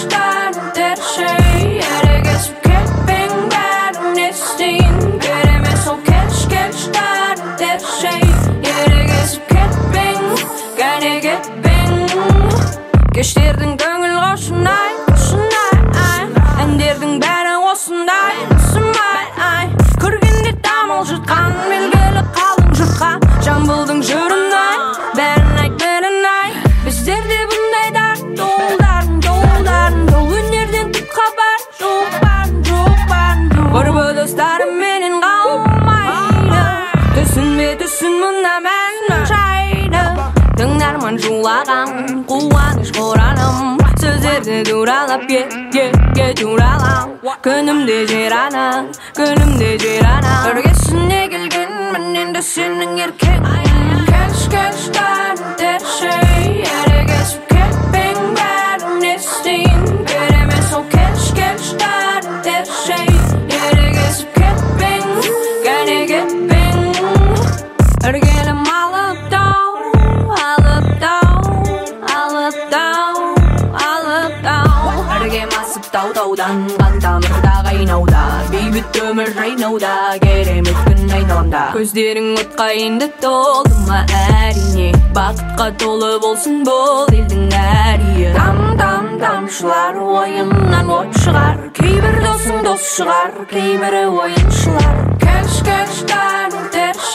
geçten her şey yere geçip ketpeng bärін естейін Керемес ол keçten her şey yere geçip ketpeng Gәне кетпең Кештердің көңіл қошынай Әндердің бәрі осындай Осымай Көргенде дамыл жұтқан Белгілі қалың жұртқа Жамбылдың жырынай Бәрін айт, бәрін айт Біздерде бұндай дарын Жол өнерден түк хабар Жоқ бар Құрбы достарым менен қалмайды Түсін мұнда мән жайды Тыңдарман жулаған Қуаныш қораным Сөздерді туралап туралам Күнімде жер ана Көргесіне келгенмін енді сенің еркең Кеш-кештен her şey yere geçip ketpeng bärін естейін Керемес ол кеш-кештен her şey yere geçip ketpeng Gәне кетпең Іргелім алып тау Іргем асып тау-таудан Қан тамырда қайнауда Бейбіт өмір жайнауда Керемет күн айналамда Көздерің отқа енді толды ма әрине Бақытқа толы болсын бұл елдің әрие Тамшылар ойыннан от шығар Кейбір досың дос шығар Кейбірі ойыншылар Кеш-кештен her